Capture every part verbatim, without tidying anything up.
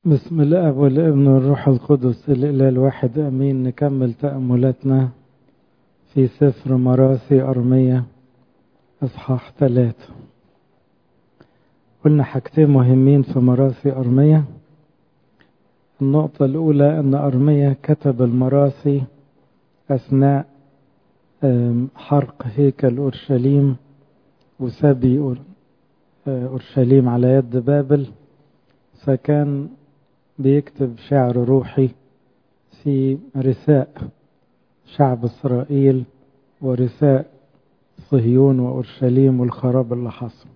بسم الاب والابن والروح القدس الاله الواحد امين. نكمل تأملاتنا في سفر مراثي أرمية اصحاح ثلاثة. قلنا حاجتين مهمين في مراثي أرمية. النقطة الأولى أن أرمية كتب المراثي أثناء حرق هيكل أورشليم وسبي أورشليم على يد بابل، فكان بيكتب شعر روحي في رثاء شعب إسرائيل ورثاء صهيون وأورشليم والخراب اللي حصل.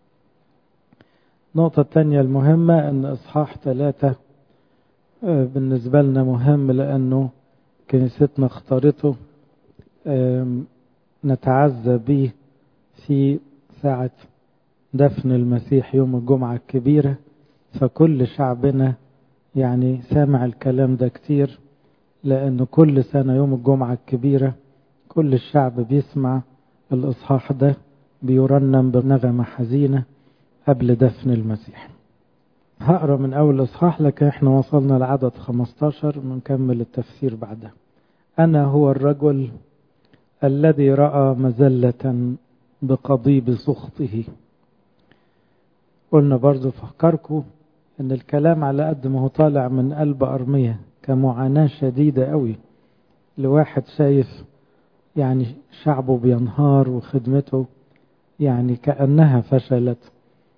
النقطة الثانية المهمة أن إصحاح ثلاثة بالنسبة لنا مهم لأنه كنيستنا اختارته نتعزى به في ساعة دفن المسيح يوم الجمعة الكبيرة، فكل شعبنا يعني سامع الكلام ده كتير، لأنه كل سنة يوم الجمعة الكبيرة كل الشعب بيسمع الإصحاح ده بيرنم بنغمة حزينة قبل دفن المسيح. هقرأ من أول إصحاح لكن احنا وصلنا لعدد خمستاشر ونكمل التفسير بعدها. أنا هو الرجل الذي رأى مزلة بقضيب سخطه. قلنا برضو فكركم ان الكلام على قد ما هو طالع من قلب أرمية كمعاناة شديدة قوي لواحد شايف يعني شعبه بينهار وخدمته يعني كأنها فشلت،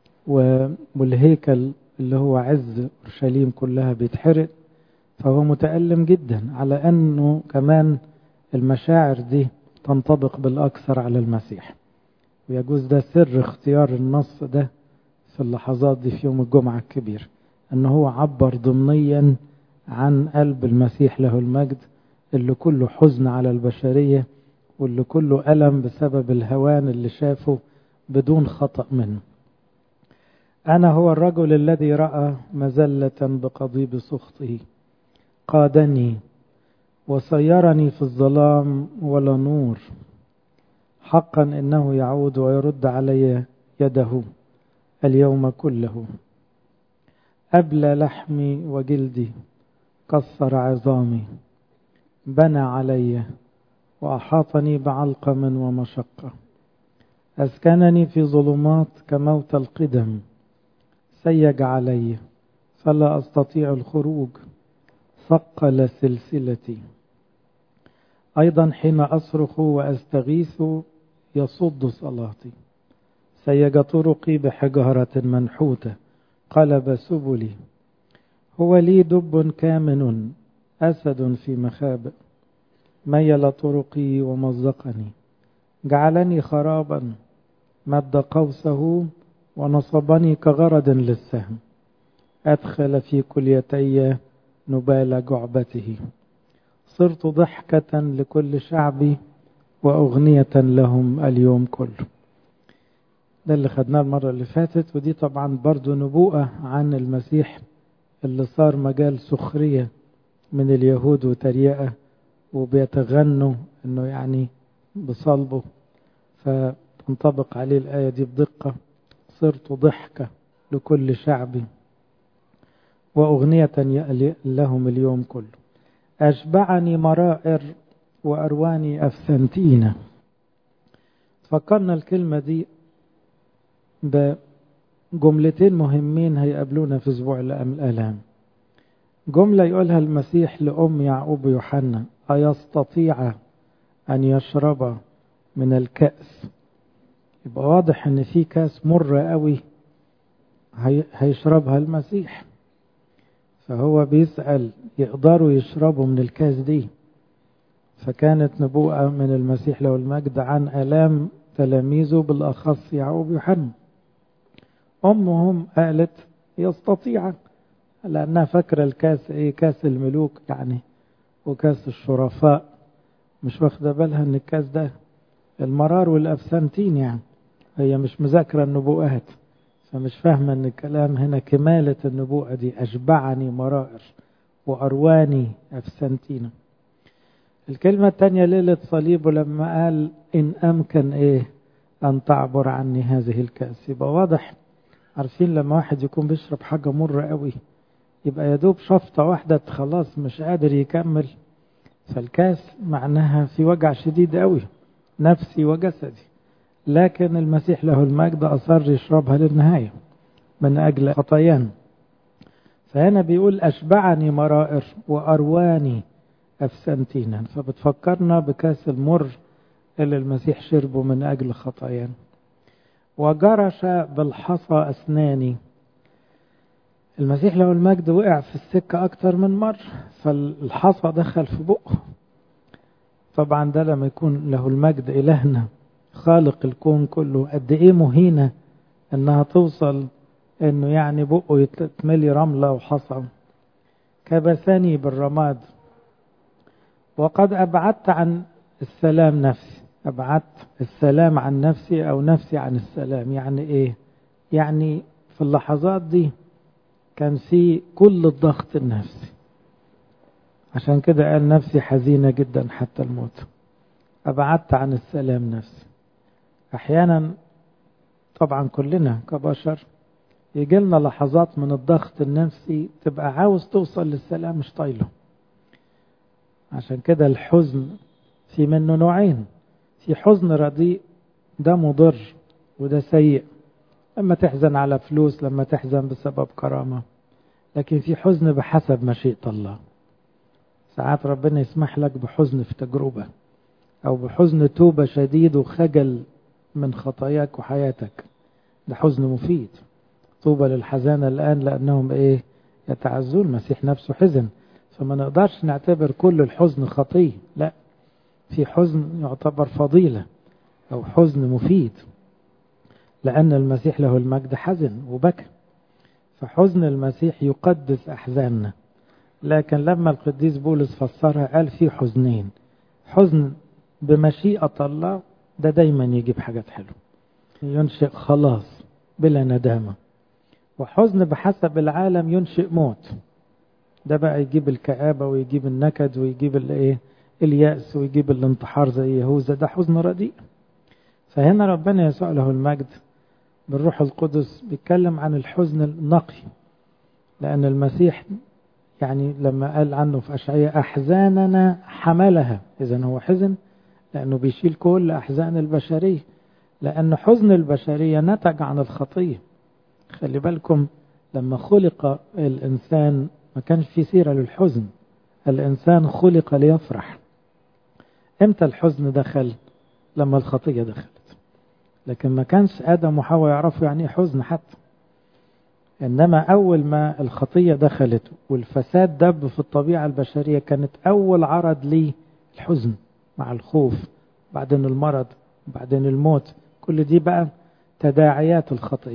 والهيكل اللي هو عز أورشليم كلها بيتحرق، فهو متألم جدا على أنه كمان المشاعر دي تنطبق بالأكثر على المسيح. ويجوز ده سر اختيار النص ده في اللحظات دي في يوم الجمعة الكبير، أنه هو عبر ضمنيا عن قلب المسيح له المجد اللي كله حزن على البشرية واللي كله ألم بسبب الهوان اللي شافه بدون خطأ منه. أنا هو الرجل الذي رأى مزلة بقضيب سخطه، قادني وسيرني في الظلام ولا نور، حقا إنه يعود ويرد علي يده اليوم كله. أبلى لحمي وجلدي، كسر عظامي، بنى علي وأحاطني بعلقم ومشقة، أسكنني في ظلمات كموت القدم، سيج علي فلا أستطيع الخروج، ثقل سلسلتي. أيضا حين أصرخ وأستغيث يصد صلاتي، سيج طرقي بحجارة منحوتة، قلب سبلي. هو لي دب كامن، أسد في مخابئ، ميل طرقي ومزقني، جعلني خرابا، مد قوسه ونصبني كغرض للسهم، أدخل في كليتي نبال جعبته، صرت ضحكة لكل شعبي وأغنية لهم اليوم كله. ده اللي خدناه المرة اللي فاتت، ودي طبعا برضو نبوءة عن المسيح اللي صار مجال سخرية من اليهود وتريقة وبيتغنوا انه يعني بصلبه، فتنطبق عليه الآية دي بدقة، صرت ضحكة لكل شعبي وأغنية لهم اليوم كله. أشبعني مرائر وأرواني أفسنتين. فكرنا الكلمة دي بجملتين مهمين هيقابلونا في أسبوع الآلام. جملة يقولها المسيح لأم يعقوب يوحنا، أيستطيع أن يشرب من الكأس؟ يبقى واضح أن في كاس مرة قوي هيشربها المسيح، فهو بيسأل يقدروا يشربوا من الكاس دي. فكانت نبوءة من المسيح له المجد عن آلام تلاميذه بالأخص يعقوب يوحنا. أمهم قالت يستطيع، لأنها فاكرة الكاس إيه؟ كاس الملوك يعني وكاس الشرفاء، مش واخدة بالها أن الكاس ده المرار والأفسنتين، يعني هي مش مذاكرة النبوءات، فمش فاهمة أن الكلام هنا كمالة النبوءة دي، أشبعني مرائر وأرواني أفسنتين. الكلمة الثانية ليلة صليبه لما قال إن أمكن إيه أن تعبر عني هذه الكأس. يبقى واضح، عارفين لما واحد يكون بيشرب حاجة مرة قوي يبقى يدوب شفطة واحدة خلاص مش قادر يكمل. فالكاس معناها في وجع شديد قوي نفسي وجسدي، لكن المسيح له المجد أصر يشربها للنهاية من أجل خطايانا. فهنا بيقول أشبعني مرائر وأرواني أفسنتينا، فبتفكرنا بكاس المر اللي المسيح شربه من أجل خطايانا. وجرش بالحصى أسناني، المسيح له المجد وقع في السكة أكتر من مرة، فالحصى دخل في بقه. طبعا ده لما يكون له المجد إلهنا خالق الكون كله، قد إيه مهينة إنها توصل إنه يعني بقه يتملي رملة وحصى. كبسني بالرماد وقد أبعدت عن السلام نفسي، أبعدت السلام عن نفسي أو نفسي عن السلام. يعني إيه؟ يعني في اللحظات دي كان في كل الضغط النفسي، عشان كده قال نفسي حزينة جدا حتى الموت. أبعدت عن السلام نفسي. أحيانا طبعا كلنا كبشر يجي لنا لحظات من الضغط النفسي تبقى عاوز توصل للسلام مش طايله. عشان كده الحزن في منه نوعين، في حزن رديء ده مضر وده سيء، لما تحزن على فلوس، لما تحزن بسبب كرامة. لكن في حزن بحسب مشيئة الله، ساعات ربنا يسمح لك بحزن في تجربة، أو بحزن توبة شديد وخجل من خطاياك وحياتك، ده حزن مفيد. طوبى للحزانة الآن لأنهم إيه يتعزون. المسيح نفسه حزن، فما نقدرش نعتبر كل الحزن خطية، لا، في حزن يعتبر فضيلة أو حزن مفيد، لأن المسيح له المجد حزن وبكى. فحزن المسيح يقدس أحزاننا. لكن لما القديس بولس فسرها قال في حزنين، حزن بمشيئة الله ده دايما يجيب حاجات حلوة، ينشئ خلاص بلا ندامة. وحزن بحسب العالم ينشئ موت، ده بقى يجيب الكآبة ويجيب النكد ويجيب الايه اليأس ويجيب الانتحار زي يهوذا، ده حزن رديء. فهنا ربنا يسوع له المجد بالروح القدس بيتكلم عن الحزن النقي، لأن المسيح يعني لما قال عنه في أشعياء أحزاننا حملها، إذن هو حزن لأنه بيشيل كل أحزان البشرية، لأن حزن البشرية نتج عن الخطية. خلي بالكم لما خلق الإنسان ما كانش في سيرة للحزن، الإنسان خلق ليفرح. امتى الحزن دخل؟ لما الخطية دخلت، لكن ما كانش آدم وحواء يعرفوا يعني ايه حزن حتى. إنما أول ما الخطية دخلت والفساد دب في الطبيعة البشرية كانت أول عرض ليه الحزن مع الخوف، بعدين المرض، بعدين الموت، كل دي بقى تداعيات الخطية.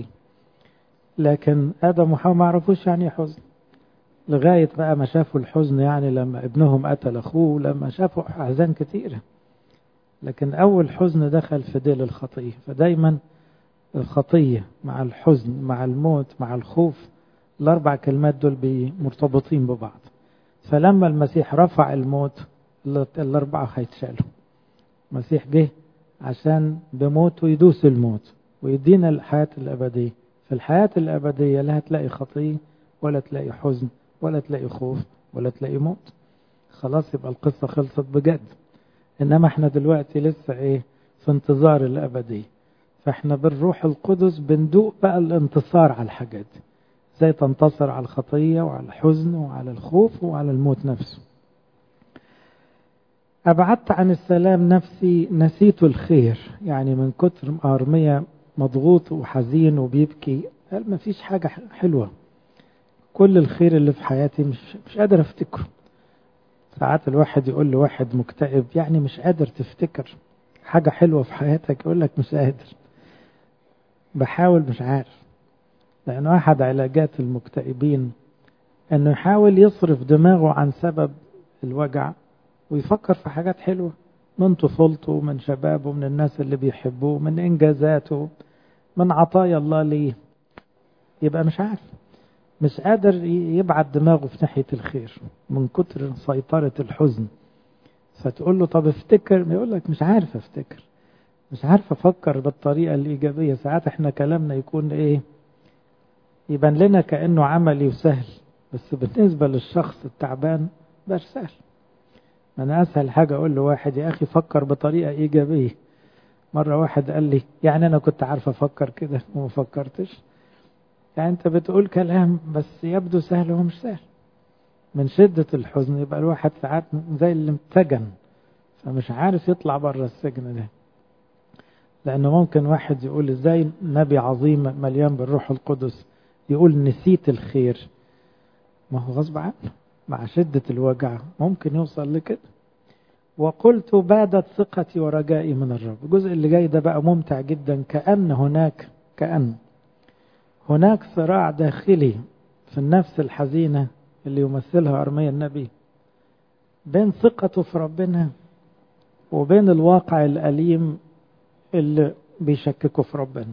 لكن آدم وحواء ما عرفوش يعني حزن لغاية بقى ما شافوا الحزن، يعني لما ابنهم قتل أخوه، لما شافوا أحزان كتيرة. لكن أول حزن دخل في ديل الخطية. فدايما الخطية مع الحزن مع الموت مع الخوف، الأربع كلمات دول مرتبطين ببعض. فلما المسيح رفع الموت الأربعة هيتشالوا. المسيح جه عشان بموته يدوس الموت ويدينا الحياة الأبدية. في الحياة الأبدية لا هتلاقي خطية ولا تلاقي حزن ولا تلاقي خوف ولا تلاقي موت. خلاص يبقى القصة خلصت بجد. إنما احنا دلوقتي لسه ايه في انتظار الأبدية. فاحنا بالروح القدس بندوق بقى الانتصار على الحاجات دي، ازاي تنتصر على الخطية وعلى الحزن وعلى الخوف وعلى الموت نفسه. أبعدت عن السلام نفسي، نسيت الخير. يعني من كتر أرمية مضغوط وحزين وبيبكي قال ما فيش حاجة حلوة، كل الخير اللي في حياتي مش, مش قادر افتكره. ساعات الواحد يقول له واحد مكتئب يعني مش قادر تفتكر حاجة حلوة في حياتك، يقول لك مش قادر، بحاول مش عارف. لأن واحد علاجات المكتئبين أنه يحاول يصرف دماغه عن سبب الوجع ويفكر في حاجات حلوة من طفولته، من شبابه، من الناس اللي بيحبوه، من إنجازاته، من عطايا الله ليه. يبقى مش عارف، مش قادر يبعد دماغه في ناحية الخير من كتر سيطرة الحزن. فتقول له طب افتكر، يقول لك مش عارف افتكر، مش عارف افكر بالطريقة الإيجابية. ساعات احنا كلامنا يكون ايه، يبان لنا كأنه عملي وسهل، بس بالنسبة للشخص التعبان مش سهل. أنا أسهل حاجة أقول له واحد يا أخي فكر بطريقة إيجابية. مرة واحد قال لي يعني أنا كنت عارف أفكر كده وما فكرتش. يعني أنت بتقول كلام بس يبدو سهل وهو مش سهل. من شدة الحزن يبقى الواحد ساعات زي اللي متسجن، فمش عارف يطلع بره السجن ده. لأنه ممكن واحد يقول إزاي نبي عظيم مليان بالروح القدس يقول نسيت الخير؟ ما هو غصب عنه مع شدة الوجع ممكن يوصل لكده. وقلت بادت ثقتي ورجائي من الرب. الجزء اللي جاي ده بقى ممتع جدا. كأن هناك كأن هناك صراع داخلي في النفس الحزينة اللي يمثلها أرميا النبي بين ثقته في ربنا وبين الواقع الأليم اللي بيشككوا في ربنا.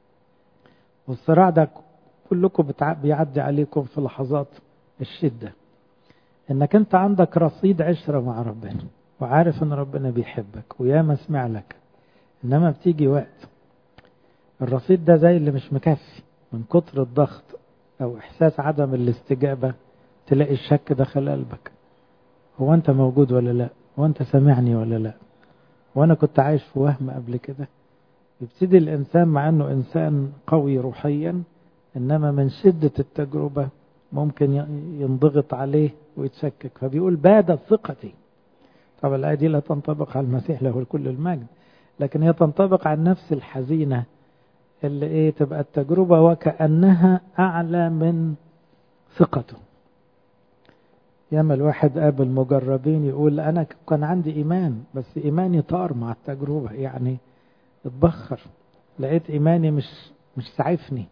والصراع ده كلكم بيعدي عليكم في لحظات الشدة، انك انت عندك رصيد عشرة مع ربنا وعارف ان ربنا بيحبك وياما سمع لك، انما بتيجي وقت الرصيد ده زي اللي مش مكفي من كتر الضغط او احساس عدم الاستجابة، تلاقي الشك دخل قلبك. هو انت موجود ولا لا؟ هو انت سامعني ولا لا؟ وانا كنت عايش في وهم قبل كده. يبتدي الانسان مع انه انسان قوي روحيا، انما من شدة التجربة ممكن ينضغط عليه ويتشكك، فبيقول بادت ثقتي. طبعا الآية دي لا تنطبق على المسيح له كل المجد، لكن هي تنطبق على النفس الحزينة اللي ايه تبقى التجربة وكأنها أعلى من ثقته. ياما الواحد قابل مجربين يقول أنا كان عندي إيمان بس إيماني طار مع التجربة، يعني اتبخر، لقيت إيماني مش مش سعفني،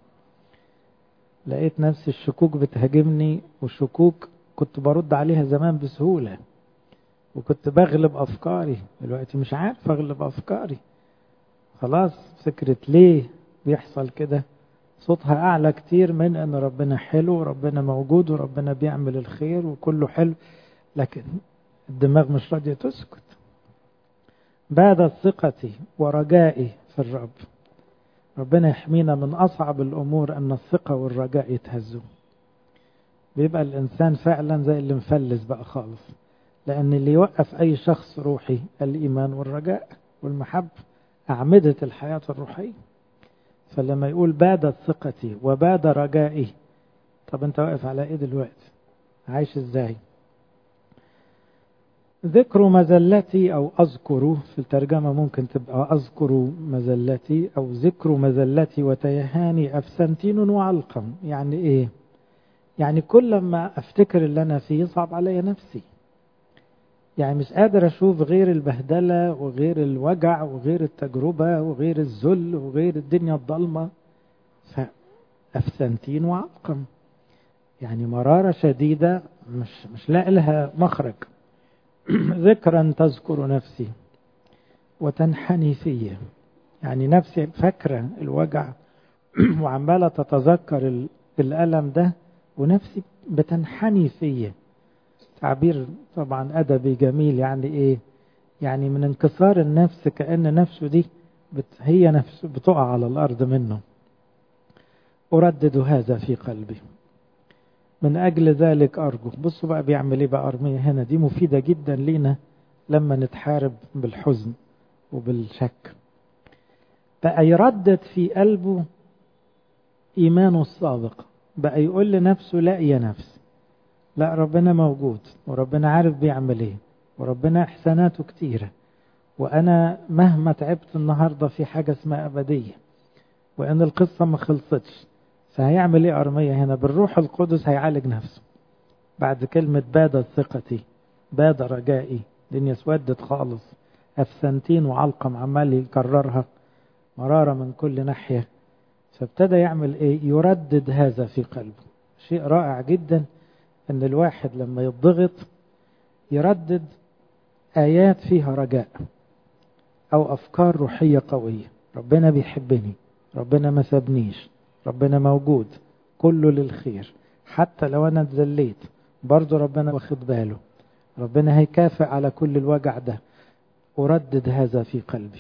لقيت نفس الشكوك بتهاجمني، والشكوك كنت برد عليها زمان بسهولة وكنت بغلب أفكاري، دلوقتي مش عارف أغلب أفكاري. خلاص فكرة ليه بيحصل كده صوتها أعلى كتير من أن ربنا حلو وربنا موجود وربنا بيعمل الخير وكله حلو، لكن الدماغ مش راضية تسكت. بادت ثقتي ورجائي في الرب. ربنا يحمينا من أصعب الأمور أن الثقة والرجاء يتهزوا. بيبقى الإنسان فعلا زي اللي مفلس بقى خالص، لأن اللي يوقف أي شخص روحي الإيمان والرجاء والمحبة، أعمدة الحياة الروحية. فلما يقول بادت ثقتي وباد رجائي، طب أنت واقف على إيه دلوقتي؟ عايش إزاي؟ ذكر مزلتي أو أذكر، في الترجمة ممكن تبقى أذكر مزلتي أو ذكر مزلتي وتيهاني أفسنتين وعلقم. يعني إيه؟ يعني كل ما أفتكر اللي أنا فيه صعب علي نفسي، يعني مش قادر أشوف غير البهدلة وغير الوجع وغير التجربة وغير الذل وغير الدنيا الضلمة. فأفسنتين وعلقم يعني مرارة شديدة مش مش لاقي لها مخرج. ذكرا تذكر نفسي وتنحني فيه، يعني نفسي فاكرة الوجع وعمالة تتذكر الألم ده ونفسي بتنحني فيه. تعبير طبعا أدبي جميل. يعني إيه؟ يعني من انكسار النفس كأن نفسه دي بت هي نفسه بتقع على الأرض منه. أردد هذا في قلبي من أجل ذلك أرجو. بصوا بقى بيعمل إيه بقى أرميا هنا، دي مفيدة جدا لينا لما نتحارب بالحزن وبالشك. بقى يردد في قلبه إيمانه السابق، بقى يقول لنفسه لا يا نفس، لا ربنا موجود وربنا عارف بيعمل إيه وربنا إحساناته كتيرة، وأنا مهما تعبت النهاردة في حاجة اسمها أبدية، وأن القصة ما خلصتش. فهيعمل إيه أرميا هنا؟ بالروح القدس هيعالج نفسه. بعد كلمة بادت ثقتي باد رجائي، الدنيا اسودت خالص، أفسنتين وعلقم عمال يكررها مرارة من كل ناحية. فابتدى يعمل إيه؟ يردد هذا في قلبه. شيء رائع جدا أن الواحد لما يضغط يردد آيات فيها رجاء أو أفكار روحية قوية. ربنا بيحبني، ربنا ما سابنيش، ربنا موجود، كله للخير، حتى لو أنا اتذليت برضو ربنا واخد باله، ربنا هيكافئ على كل الوجع ده. أردد هذا في قلبي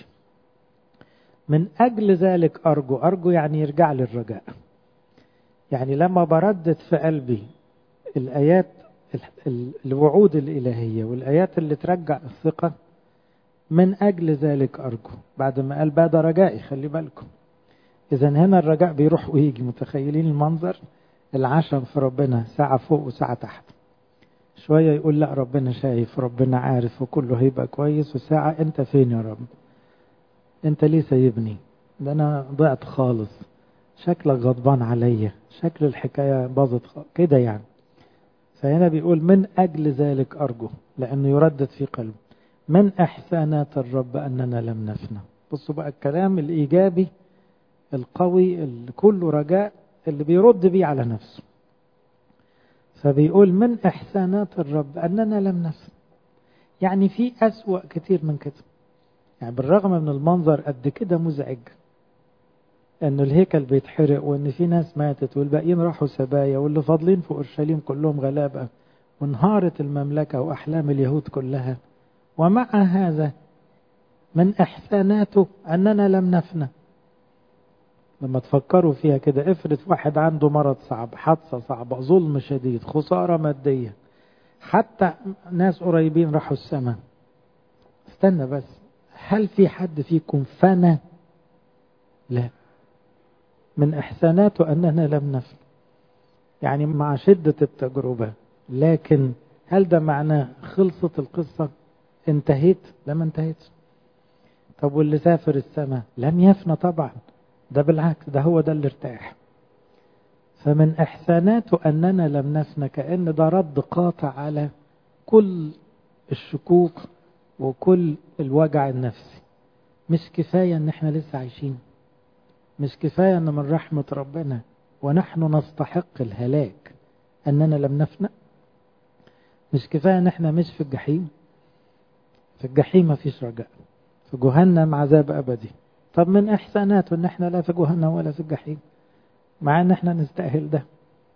من أجل ذلك أرجو. أرجو يعني يرجع لي الرجاء. يعني لما بردد في قلبي الآيات الوعود الإلهية والآيات اللي ترجع الثقة. من أجل ذلك أرجو، بعد ما قال بقى ده رجائي، خلي بالكم. إذا هنا الرجاء بيروح ويجي، متخيلين المنظر؟ العشم في ربنا، ساعة فوق وساعة تحت. شوية يقول لا ربنا شايف، ربنا عارف وكله هيبقى كويس، وساعة انت فين يا رب؟ انت ليه سايبني؟ ده انا ضعت خالص، شكلك غضبان عليا، شكل الحكاية باظت كده يعني. فهنا بيقول من أجل ذلك أرجو، لأنه يردد في قلبه من إحسانات الرب أننا لم نفنى. بصوا بقى الكلام الإيجابي القوي اللي كله رجاء، اللي بيرد بيه على نفسه. فبيقول من إحسانات الرب أننا لم نفنى، يعني في أسوأ كتير من كده. يعني بالرغم من المنظر قد كده مزعج، أنه الهيكل بيتحرق وأن في ناس ماتت والباقيين راحوا سبايا واللي فاضلين في أورشليم كلهم غلابة، وانهارت المملكة وأحلام اليهود كلها، ومع هذا من إحساناته أننا لم نفنى. لما تفكروا فيها كده، افرض واحد عنده مرض صعب، حادثة صعبة، ظلم شديد، خسارة مادية، حتى ناس قريبين راحوا السماء. استنى بس، هل في حد فيكم فنى؟ لا. من إحساناته أننا لم نفنى، يعني مع شدة التجربة. لكن هل ده معناه خلصت القصة؟ انتهيت؟ لما انتهيت. طب واللي سافر السماء لم يفنى طبعا، ده بالعكس، ده هو ده اللي ارتاح. فمن إحساناته أننا لم نفنى، كأن ده رد قاطع على كل الشكوك وكل الوجع النفسي. مش كفاية ان احنا لسه عايشين؟ مش كفاية ان من رحمة ربنا ونحن نستحق الهلاك اننا لم نفنى؟ مش كفاية ان احنا مش في الجحيم؟ في الجحيم ما فيش رجاء، في جهنم عذاب ابدي. طب من احساناته ان احنا لا في جهنم ولا في الجحيم، مع ان احنا نستاهل ده.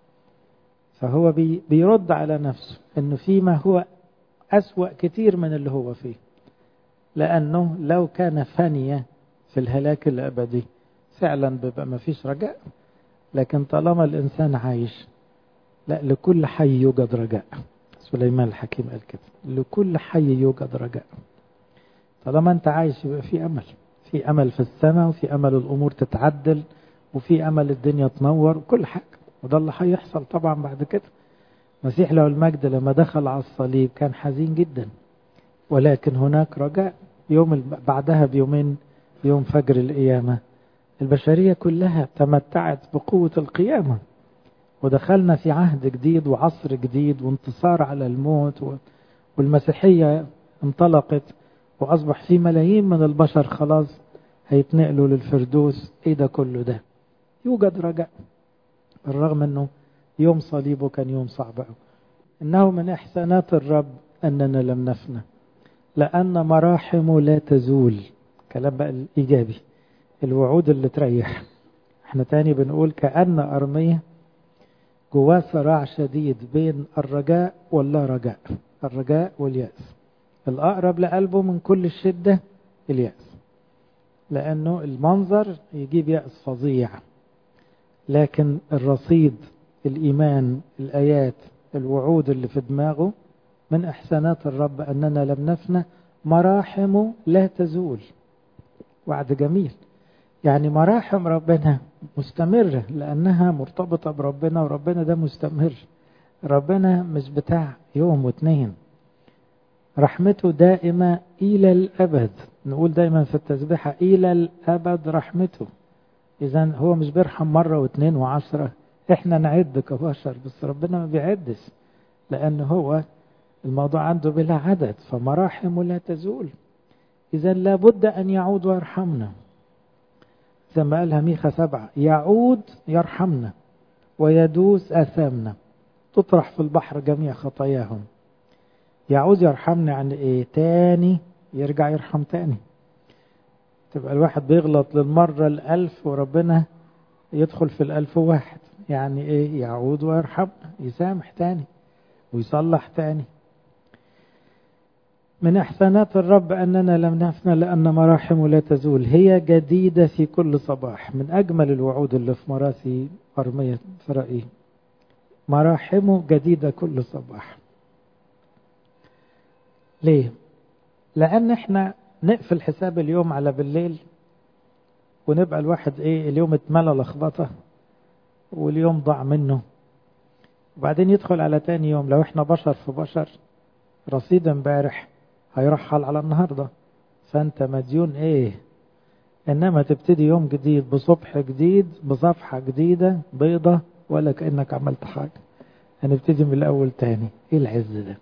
فهو بي بيرد على نفسه انه فيما هو اسوأ كتير من اللي هو فيه، لانه لو كان فانية في الهلاك الابدي فعلا بيبقى ما فيش رجاء. لكن طالما الانسان عايش، لا، لكل حي يوجد رجاء. سليمان الحكيم قال كده، لكل حي يوجد رجاء. طالما انت عايش يبقى في امل، في امل في السماء، وفي امل الامور تتعدل، وفي امل الدنيا تنور وكل حاجة. وده اللي هيحصل طبعا بعد كده. مسيح له المجد لما دخل على الصليب كان حزين جدا، ولكن هناك رجاء. يوم بعدها بيومين، يوم فجر القيامة، البشرية كلها تمتعت بقوة القيامة، ودخلنا في عهد جديد وعصر جديد وانتصار على الموت، والمسيحية انطلقت، وأصبح في ملايين من البشر خلاص هيتنقلوا للفردوس. ايه ده كله ده؟ يوجد رجاء، بالرغم انه يوم صليبه كان يوم صعب قوي. انه من احسانات الرب اننا لم نفنى، لان مراحمه لا تزول. كلام بقى الايجابي، الوعود اللي تريح. احنا تاني بنقول كأن أرمية جواه صراع شديد بين الرجاء واللا رجاء، الرجاء واليأس. الأقرب لقلبه من كل الشدة اليأس، لأنه المنظر يجيب يأس فظيع. لكن الرصيد، الإيمان، الآيات، الوعود اللي في دماغه، من إحسانات الرب أننا لم نفنى، مراحمه لا تزول. وعد جميل، يعني مراحم ربنا مستمرة لأنها مرتبطة بربنا، وربنا ده مستمر. ربنا مش بتاع يوم واثنين، رحمته دائمة إلى الأبد. نقول دائما في التسبيحة إلى الأبد رحمته. إذن هو مش بيرحم مرة واثنين وعشرة، إحنا نعد كبشر، بس ربنا ما بيعدش، لأن هو الموضوع عنده بلا عدد. فمراحمه لا تزول، إذن لابد أن يعود ويرحمنا. زي ما قالها ميخا سبعة، يعود يرحمنا ويدوس آثامنا، تطرح في البحر جميع خطاياهم. يعود يرحمنا يعني ايه؟ تاني يرجع يرحم تاني. تبقى الواحد بيغلط للمرة الألف وربنا يدخل في الألف واحد. يعني ايه؟ يعود ويرحمنا، يسامح تاني ويصلح تاني. من إحسانات الرب أننا لم نفنى، لأن مراحمه لا تزول، هي جديدة في كل صباح. من أجمل الوعود اللي في مراسي أرمية في رأيي، مراحمه جديدة كل صباح. ليه؟ لأن احنا نقفل حساب اليوم على بالليل ونبقى الواحد ايه اليوم اتملى لخبطة واليوم ضاع منه، وبعدين يدخل على تاني يوم لو احنا بشر في بشر رصيد امبارح هيرحل على النهاردة، فانت مديون ايه. انما تبتدي يوم جديد بصبح جديد بصفحة جديدة بيضة ولا كأنك عملت حاجة، هنبتدي من الاول تاني. ايه العز ده؟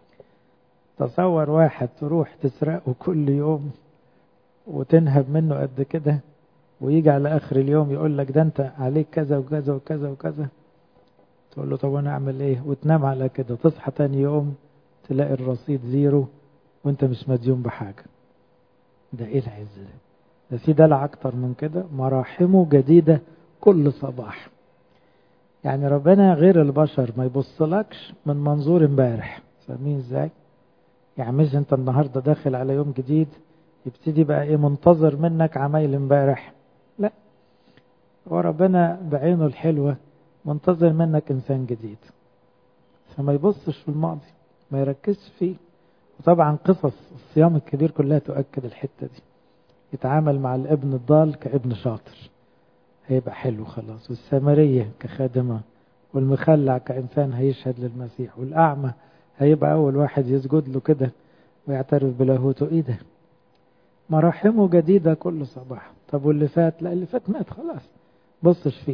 تصور واحد تروح تسرقه كل يوم وتنهب منه قد كده، ويجي على اخر اليوم يقول لك ده انت عليك كذا وكذا وكذا وكذا، تقول له طب انا اعمل ايه؟ وتنام على كده، تصحى تاني يوم تلاقي الرصيد زيرو وانت مش مديون بحاجة. ده ايه العز ده؟ ده في دلع اكتر من كده. مراحمه جديدة كل صباح. يعني ربنا غير البشر ما يبصلكش من منظور امبارح. فاهمين ازاي؟ يعني مش انت النهاردة داخل على يوم جديد يبتدي بقى ايه منتظر منك عمايل امبارح، لا، وربنا بعينه الحلوة منتظر منك انسان جديد، فما يبصش في الماضي، ما يركزش فيه. وطبعا قصص الصيام الكبير كلها تؤكد الحتة دي. يتعامل مع الابن الضال كابن شاطر هيبقى حلو خلاص، والسامرية كخادمة، والمخلع كإنسان هيشهد للمسيح، والأعمى هيبقى أول واحد يسجد له كده ويعترف بلاهوته. إيه ده؟ مراحمه جديدة كل صباح. طب واللي فات؟ لا، اللي فات مات خلاص، بصش فيه.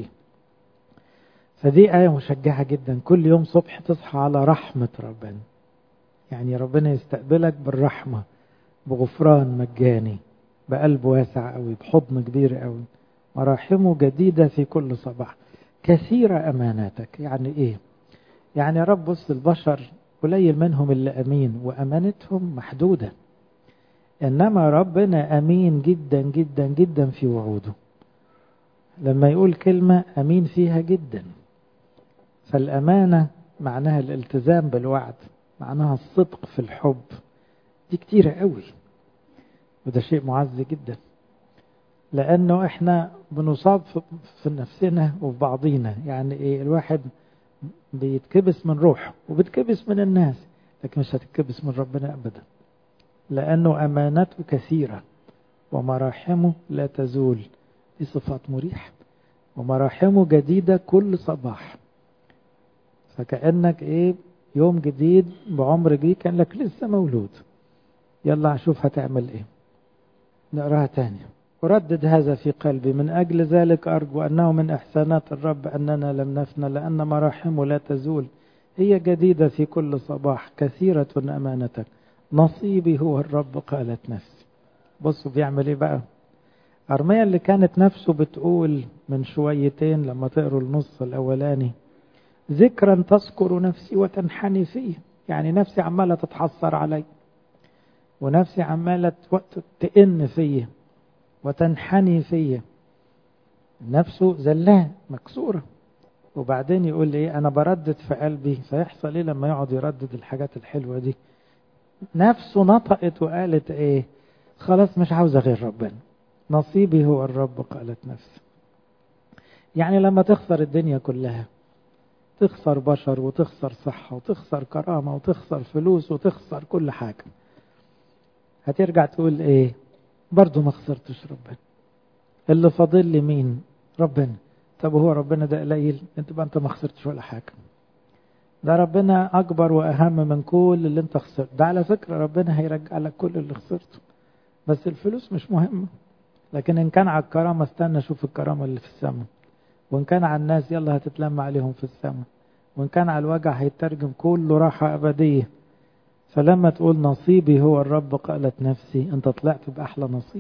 فدي آية مشجعة جدا. كل يوم صبح تصحى على رحمة ربنا، يعني ربنا يستقبلك بالرحمة، بغفران مجاني، بقلب واسع قوي، بحضن كبير قوي. مراحمه جديدة في كل صباح، كثيرة أماناتك. يعني إيه؟ يعني يا رب بص، البشر قليل منهم اللي أمين وأمانتهم محدودة، إنما ربنا أمين جدا جدا جدا في وعوده. لما يقول كلمة أمين فيها جدا. فالأمانة معناها الالتزام بالوعد، معناها الصدق في الحب، دي كتيرة قوي، وده شيء معز جدا. لأنه إحنا بنصاب في نفسنا وفي بعضينا. يعني إيه؟ الواحد بيتكبس من روحه وبتكبس من الناس، لكن مش هتتكبس من ربنا أبدا، لأنه أمانته كثيرة ومراحمه لا تزول. دي صفات مريحة. ومراحمه جديدة كل صباح. فكأنك إيه يوم جديد بعمر جديد، كأنك لسه مولود. يلا أشوف هتعمل إيه. نقراها تاني. أردد هذا في قلبي، من أجل ذلك أرجو أنه من إحسانات الرب أننا لم نفنى، لأن مراحمه لا تزول، هي جديدة في كل صباح، كثيرة أمانتك، نصيبي هو الرب قالت نفسي. بصوا بيعمل إيه بقى. أرميا اللي كانت نفسه بتقول من شويتين لما تقروا النص الأولاني، ذكرا تذكر نفسي وتنحني فيه، يعني نفسي عمالة تتحسر علي، ونفسي عمالة تئن فيه وتنحني فيه، نفسه زلاه مكسورة. وبعدين يقول لي أنا بردد في قلبي. فيحصل إيه لما يقعد يردد الحاجات الحلوة دي؟ نفسه نطقت وقالت إيه؟ خلاص مش عاوزة غير ربنا، نصيبي هو الرب قالت نفسي. يعني لما تخسر الدنيا كلها، تخسر بشر وتخسر صحة وتخسر كرامة وتخسر فلوس وتخسر كل حاجة، هترجع تقول إيه؟ برضو ما خسرتش ربنا، اللي فاضل لي مين؟ ربنا. طب هو ربنا ده قليل؟ انت بقى انت ما خسرتش ولا حاجة. ده ربنا أكبر وأهم من كل اللي انت خسرت. ده على فكرة ربنا هيرجع لك كل اللي خسرته، بس الفلوس مش مهمة. لكن إن كان على الكرامة استنى شوف الكرامة اللي في السماء، وإن كان على الناس يلا هتتلم عليهم في السماء، وإن كان على الوجع هيترجم كله راحة أبدية. فلما تقول نصيبي هو الرب قالت نفسي، انت طلعت بأحلى نصيب.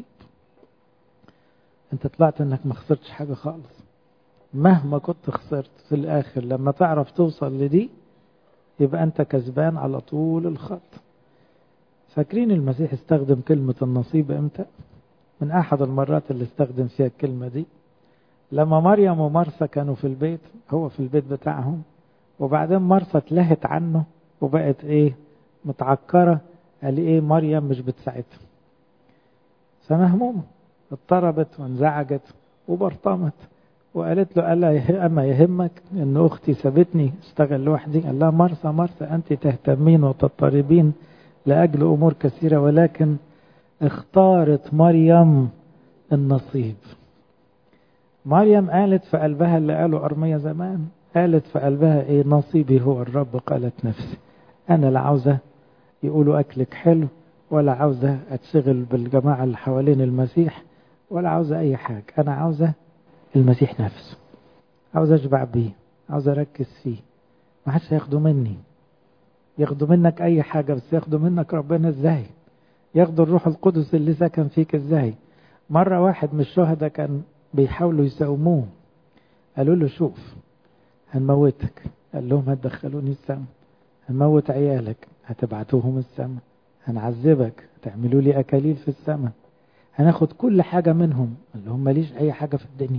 انت طلعت انك ما خسرتش حاجة خالص. مهما كنت خسرت في الآخر لما تعرف توصل لدي يبقى أنت كسبان على طول الخط. فاكرين المسيح استخدم كلمة النصيب امتى؟ من أحد المرات اللي استخدم فيها الكلمة دي لما مريم ومرثا كانوا في البيت، هو في البيت بتاعهم، وبعدين مرثا اتلهت عنه وبقت ايه متعكرة. قال ايه مريم مش بتساعدها، فمهمومة اضطربت وانزعجت وبرطمت وقالت له ألا أما يهمك أن أختي سابتني اشتغل لوحدي؟ قال لها مرسى مرسى أنت تهتمين وتضطربين لأجل أمور كثيرة، ولكن اختارت مريم النصيب. مريم قالت في قلبها اللي قاله أرميا زمان، قالت في قلبها ايه؟ نصيبي هو الرب قالت نفسي. أنا لا عاوزة يقولوا أكلك حلو، ولا عاوزة أتشغل بالجماعة اللي حوالين المسيح، ولا عاوزة أي حاجة. أنا عاوزة المسيح نفسه، عاوزة أشبع بيه، عاوزة أركز فيه. ما حدش هياخده مني. ياخدوا منك أي حاجة، بس ياخدوا منك ربنا إزاي؟ ياخدوا الروح القدس اللي سكن فيك إزاي؟ مرة واحد من الشهداء كان بيحاولوا يساوموه، قالوا له شوف هنموتك، قال لهم هتدخلوني السماء، هنموت عيالك هتبعتوهم السماء، هنعذبك هتعملوا لي أكاليل في السماء، هناخد كل حاجة منهم. قال لهم ماليش أي حاجة في الدنيا.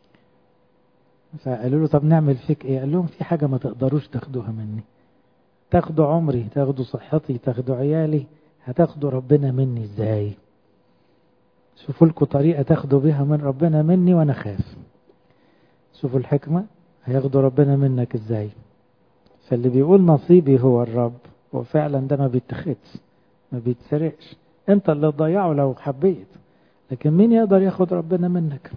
فقالوا له طب نعمل فيك ايه؟ قال لهم في حاجة ما تقدروش تاخدوها مني، تاخدوا عمري، تاخدوا صحتي، تاخدوا عيالي، هتاخدوا ربنا مني ازاي؟ شوفوا لكم طريقة تاخدوا بيها من ربنا مني وانا خاف. شوفوا الحكمة، هياخدوا ربنا منك ازاي؟ فاللي بيقول نصيبي هو الرب، وفعلا ده ما بيتخدش، ما بيتسرقش. انت اللي تضيعه لو حبيت، لكن مين يقدر ياخد ربنا منك؟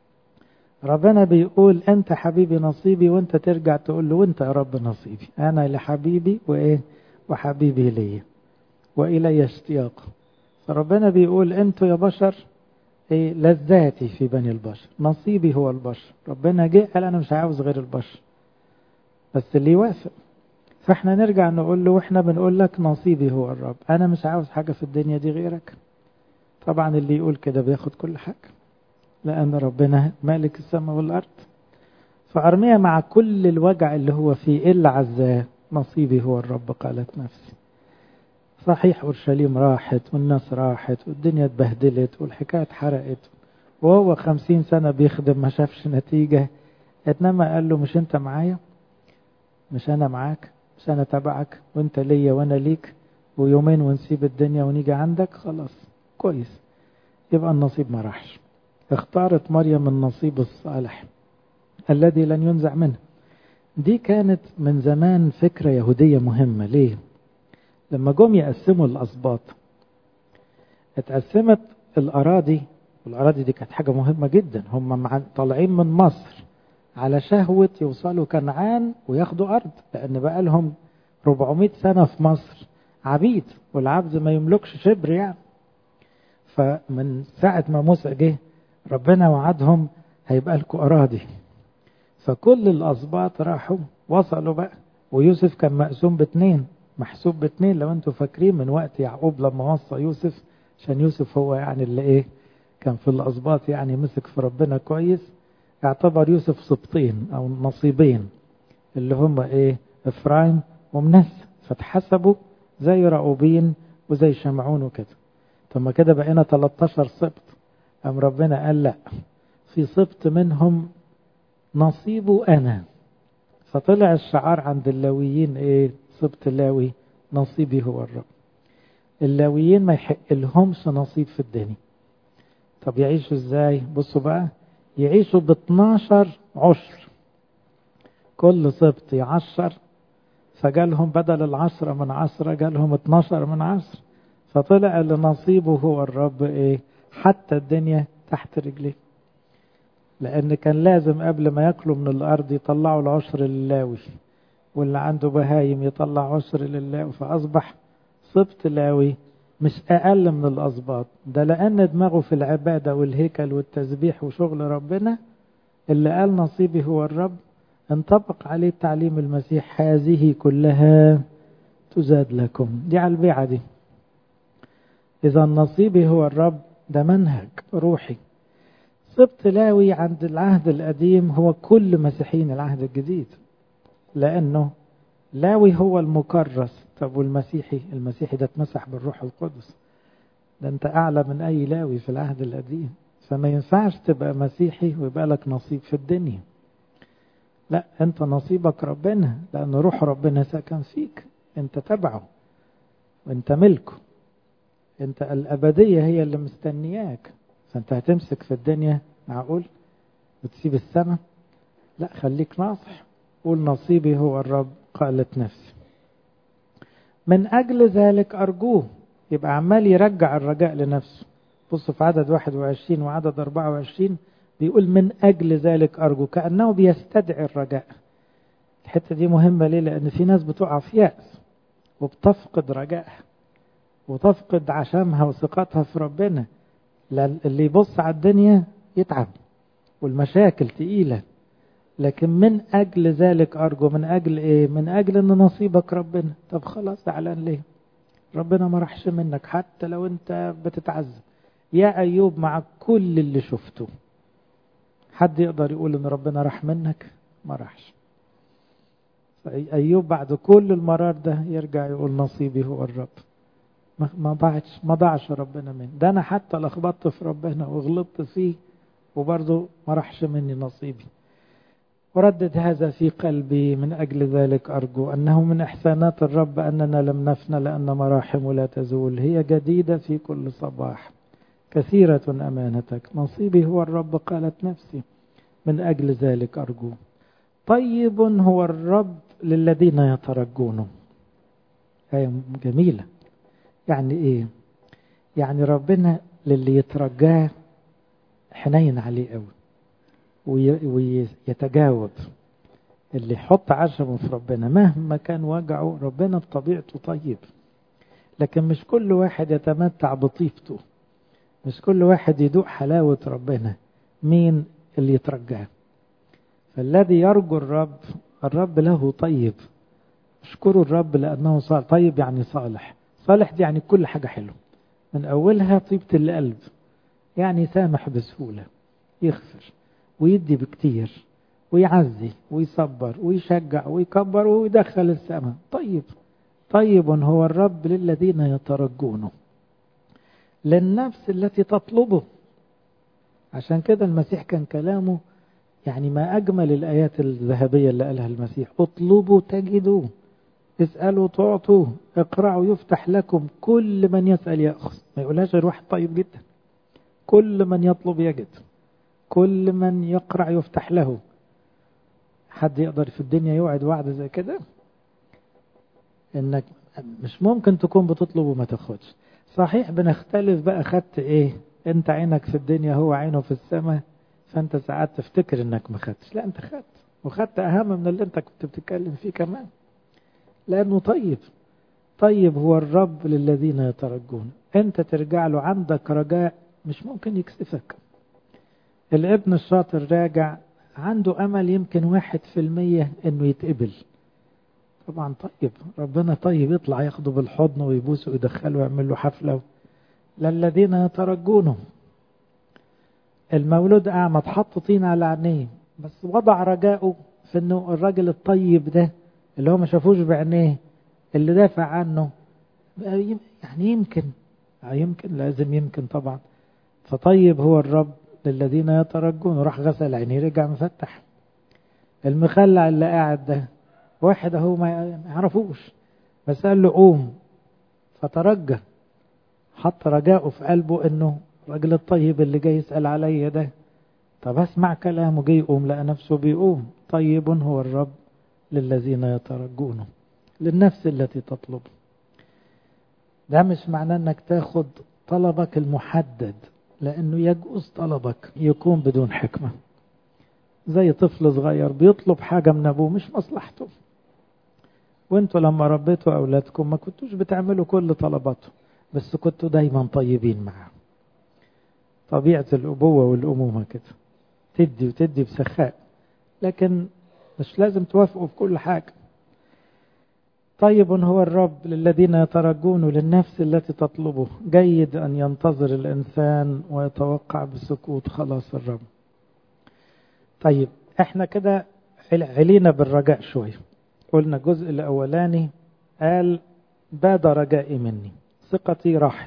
ربنا بيقول انت حبيبي نصيبي، وانت ترجع تقول له وانت يا رب نصيبي، انا لحبيبي وايه وحبيبي لي والي اشتياق. فربنا بيقول انتوا يا بشر ايه لذاتي في بني البشر، نصيبي هو البشر. ربنا جه قال انا مش عاوز غير البشر، بس اللي يوافق. فاحنا نرجع نقول له واحنا بنقول لك نصيبي هو الرب، انا مش عاوز حاجة في الدنيا دي غيرك. طبعا اللي يقول كده بياخد كل حاجة، لأن ربنا مالك السماء والأرض. فأرميا مع كل الوجع اللي هو فيه إلا عزاه، نصيبي هو الرب قالت نفسي. صحيح أورشليم راحت والناس راحت والدنيا اتبهدلت والحكاية اتحرقت، وهو خمسين سنة بيخدم ما شافش نتيجة. إنما قال له مش أنت معايا، مش أنا معاك، مش أنا تبعك، وأنت ليا وأنا ليك، ويومين ونسيب الدنيا ونيجي عندك، خلاص كويس. يبقى النصيب ما راحش. اختارت مريم النصيب الصالح الذي لن ينزع منه. دي كانت من زمان فكرة يهودية مهمة. ليه؟ لما جم يقسموا الأسباط، اتقسمت الأراضي، والأراضي دي كانت حاجة مهمة جدا. هم طالعين من مصر على شهوة يوصلوا كنعان وياخدوا أرض، لأن بقى لهم أربعمائة سنة في مصر عبيد، والعبد ما يملكش شبر يعني. فمن ساعة ما موسى جه ربنا وعدهم هيبقى لكم أراضي، فكل الأسباط راحوا وصلوا بقى. ويوسف كان مقسوم باتنين، محسوب باتنين لو انتوا فاكرين، من وقت يعقوب لما وصى يوسف، عشان يوسف هو يعني اللي ايه كان في الأسباط، يعني مسك في ربنا كويس. اعتبر يوسف سبطين أو نصيبين اللي هم ايه إفرايم ومنسى، فتحسبوا زي رأوبين وزي شمعون وكده. ثم كده بقينا تلتاشر سبط. أم ربنا قال لا، في سبط منهم نصيبه أنا. فطلع الشعار عند اللاويين ايه؟ سبط لاوي نصيبي هو الرب. اللاويين ما يحق لهمش نصيب في الدنيا. طب يعيشوا ازاي؟ بصوا بقى، يعيشوا ب اتناشر عشر، كل سبط يعشر، فجالهم بدل العشرة من عشرة جالهم اتناشر من عشر. فطلع اللي نصيبه هو الرب ايه؟ حتى الدنيا تحت رجليه. لأن كان لازم قبل ما يأكلوا من الأرض يطلعوا العشر للاوي، واللي عنده بهايم يطلع عشر للاوي، فأصبح سبط لاوي مش أقل من الأسباط. ده لأن دماغه في العبادة والهيكل والتسبيح وشغل ربنا، اللي قال نصيبي هو الرب انطبق عليه تعليم المسيح هذه كلها تزاد لكم. دي على البيعة دي. إذا نصيبي هو الرب ده منهج روحي. سبط لاوي عند العهد القديم هو كل مسيحيين العهد الجديد، لأنه لاوي هو المكرس. طب والمسيحي؟ المسيحي ده اتمسح بالروح القدس، ده انت أعلى من أي لاوي في العهد القديم. فما ينفعش تبقى مسيحي ويبقى لك نصيب في الدنيا. لا، انت نصيبك ربنا، لأن روح ربنا ساكن فيك، انت تبعه وانت ملكه، انت الأبدية هي اللي مستنياك. فانت هتمسك في الدنيا؟ معقول؟ وتسيب السماء؟ لا، خليك ناصح، قول نصيبي هو الرب قالت نفسي. من أجل ذلك أرجوه، يبقى عمال يرجع الرجاء لنفسه. بصوا في عدد واحد وعشرين وعدد أربعة وعشرين بيقول من أجل ذلك أرجو، كأنه بيستدعي الرجاء. الحتة دي مهمة ليه؟ لأن في ناس بتقع في يأس وبتفقد رجائها وتفقد عشمها وثقتها في ربنا. اللي يبص على الدنيا يتعب والمشاكل تقيلة، لكن من أجل ذلك أرجو. من أجل إيه؟ من أجل أن نصيبك ربنا. طب خلاص زعلان ليه؟ ربنا ما رحش منك حتى لو أنت بتتعذب. يا أيوب مع كل اللي شفته، حد يقدر يقول أن ربنا راح منك؟ ما رحش. أيوب بعد كل المرار ده يرجع يقول نصيبي هو الرب. ما ضاعش ما ضاعش ربنا مني. ده أنا حتى لخبطت في ربنا وغلطت فيه وبرضه ما رحش مني نصيبي. وردد هذا في قلبي، من أجل ذلك أرجو أنه من إحسانات الرب أننا لم نفنى، لأن مراحم لا تزول، هي جديدة في كل صباح، كثيرة أمانتك، نصيبي هو الرب قالت نفسي، من أجل ذلك أرجو. طيب هو الرب للذين يترجونه. آية جميلة. يعني إيه؟ يعني ربنا للي يترجاه حنين عليه قوي ويتجاوب. اللي يحط عشمه في ربنا مهما كان وجعه، ربنا بطبيعته طيب، لكن مش كل واحد يتمتع بطيبته، مش كل واحد يدوق حلاوة ربنا. مين اللي يترجاه؟ فالذي يرجو الرب، الرب له طيب. اشكروا الرب لأنه صالح. طيب يعني صالح. صالح دي يعني كل حاجة حلوة من أولها طيبة القلب، يعني سامح بسهولة، يغفر ويدي بكتير ويعزي ويصبر ويشجع ويكبر ويدخل السماء. طيب. طيب هو الرب للذين يترجونه، للنفس التي تطلبه. عشان كده المسيح كان كلامه يعني ما أجمل الآيات الذهبية اللي قالها المسيح: اطلبوا تجدوا، اسألوا تعطوا، اقرعوا يفتح لكم، كل من يسأل يأخذ. ما يقولهاش غير واحد طيب جدا: كل من يطلب يجد، كل من يقرع يفتح له. حد يقدر في الدنيا يوعد وعد زي كده؟ انك مش ممكن تكون بتطلب وما تاخدش. صحيح بنختلف بقى، خدت ايه؟ انت عينك في الدنيا هو عينه في السماء، فانت ساعات تفتكر انك ما خدتش. لا، انت خدت، وخدت اهم من اللي انت كنت بتتكلم فيه كمان، لانه طيب. طيب هو الرب للذين يترجون. انت ترجع له عندك رجاء مش ممكن يكسفك. الابن الشاطر راجع عنده امل يمكن واحد في المية انه يتقبل. طبعا طيب، ربنا طيب، يطلع ياخده بالحضن ويبوسه ويدخله ويعمل له حفلة. للذين يترجونه. المولود أعمى اتحط طين على عينيه، بس وضع رجاؤه في انه الراجل الطيب ده اللي هو ما شافوش بعينيه اللي دافع عنه، يعني يمكن يمكن لازم يمكن طبعا. فطيب هو الرب للذين يترجون. راح غسل عينيه رجع مفتح. المخلع اللي قاعد ده واحد اهو ما يعرفوش، بس قال له قوم، فترجى، حط رجاؤه في قلبه انه الراجل الطيب اللي جاي يسأل عليا ده، طب اسمع كلامه، جاي يقوم لقى نفسه بيقوم. طيب هو الرب للذين يترجونه، للنفس التي تطلب. ده مش معناه انك تاخد طلبك المحدد، لانه يجوز طلبك يكون بدون حكمة. زي طفل صغير بيطلب حاجة من ابوه مش مصلحته، وانتوا لما ربيتوا اولادكم ما كنتوش بتعملوا كل طلباته، بس كنتوا دايما طيبين معاه. طبيعة الابوة والامومة كده، تدي وتدي بسخاء، لكن مش لازم توافقوا في كل حاجة. طيب هو الرب للذين يترجون، للنفس التي تطلبه. جيد أن ينتظر الإنسان ويتوقع بسكوت خلاص الرب. طيب احنا كده علينا بالرجاء شوية. قلنا الجزء الأولاني قال باد رجائي مني، ثقتي راحت،